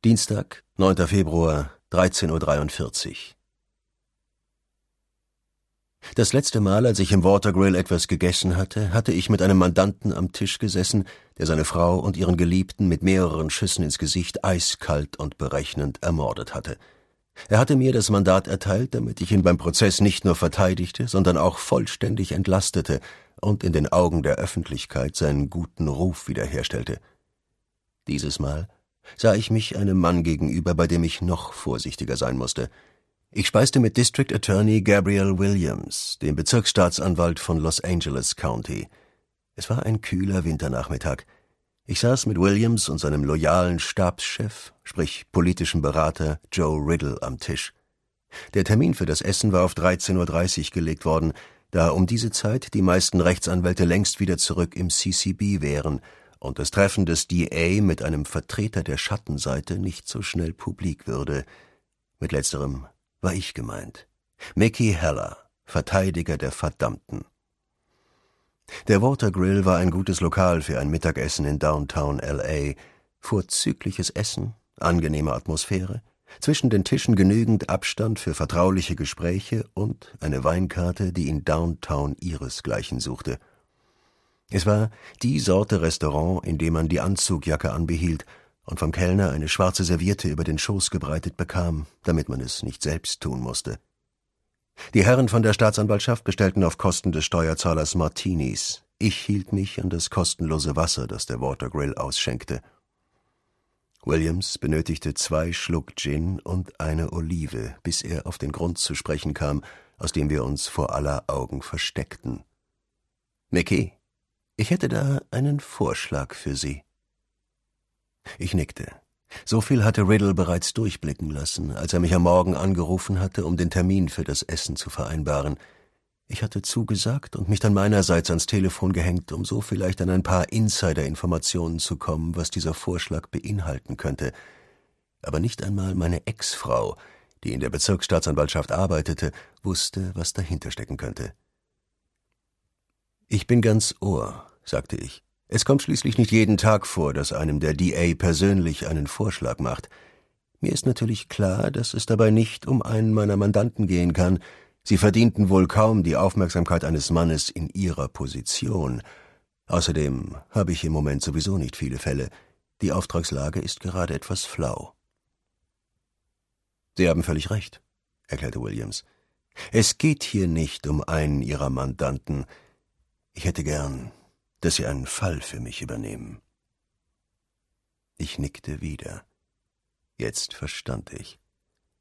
Dienstag, 9. Februar, 13:43 Uhr. Das letzte Mal, als ich im Watergrill etwas gegessen hatte, hatte ich mit einem Mandanten am Tisch gesessen, der seine Frau und ihren Geliebten mit mehreren Schüssen ins Gesicht eiskalt und berechnend ermordet hatte. Er hatte mir das Mandat erteilt, damit ich ihn beim Prozess nicht nur verteidigte, sondern auch vollständig entlastete und in den Augen der Öffentlichkeit seinen guten Ruf wiederherstellte. Dieses Mal sah ich mich einem Mann gegenüber, bei dem ich noch vorsichtiger sein musste. Ich speiste mit District Attorney Gabriel Williams, dem Bezirksstaatsanwalt von Los Angeles County. Es war ein kühler Winternachmittag. Ich saß mit Williams und seinem loyalen Stabschef, sprich politischen Berater Joe Riddle am Tisch. Der Termin für das Essen war auf 13:30 Uhr gelegt worden, da um diese Zeit die meisten Rechtsanwälte längst wieder zurück im CCB wären und das Treffen des DA mit einem Vertreter der Schattenseite nicht so schnell publik würde. Mit letzterem war ich gemeint. Mickey Heller, Verteidiger der Verdammten. Der Watergrill war ein gutes Lokal für ein Mittagessen in Downtown L.A. Vorzügliches Essen, angenehme Atmosphäre, zwischen den Tischen genügend Abstand für vertrauliche Gespräche und eine Weinkarte, die in Downtown ihresgleichen suchte. Es war die Sorte Restaurant, in dem man die Anzugjacke anbehielt und vom Kellner eine schwarze Serviette über den Schoß gebreitet bekam, damit man es nicht selbst tun musste. Die Herren von der Staatsanwaltschaft bestellten auf Kosten des Steuerzahlers Martinis. Ich hielt mich an das kostenlose Wasser, das der Watergrill ausschenkte. Williams benötigte 2 Schluck Gin und eine Olive, bis er auf den Grund zu sprechen kam, aus dem wir uns vor aller Augen versteckten. »Mickey, ich hätte da einen Vorschlag für Sie.« Ich nickte. So viel hatte Riddle bereits durchblicken lassen, als er mich am Morgen angerufen hatte, um den Termin für das Essen zu vereinbaren. Ich hatte zugesagt und mich dann meinerseits ans Telefon gehängt, um so vielleicht an ein paar Insider-Informationen zu kommen, was dieser Vorschlag beinhalten könnte. Aber nicht einmal meine Ex-Frau, die in der Bezirksstaatsanwaltschaft arbeitete, wusste, was dahinter stecken könnte. »Ich bin ganz Ohr«, sagte ich. »Es kommt schließlich nicht jeden Tag vor, dass einem der DA persönlich einen Vorschlag macht. Mir ist natürlich klar, dass es dabei nicht um einen meiner Mandanten gehen kann. Sie verdienten wohl kaum die Aufmerksamkeit eines Mannes in Ihrer Position. Außerdem habe ich im Moment sowieso nicht viele Fälle. Die Auftragslage ist gerade etwas flau.« »Sie haben völlig recht«, erklärte Williams. »Es geht hier nicht um einen Ihrer Mandanten. Ich hätte gern, dass Sie einen Fall für mich übernehmen.« Ich nickte wieder. Jetzt verstand ich.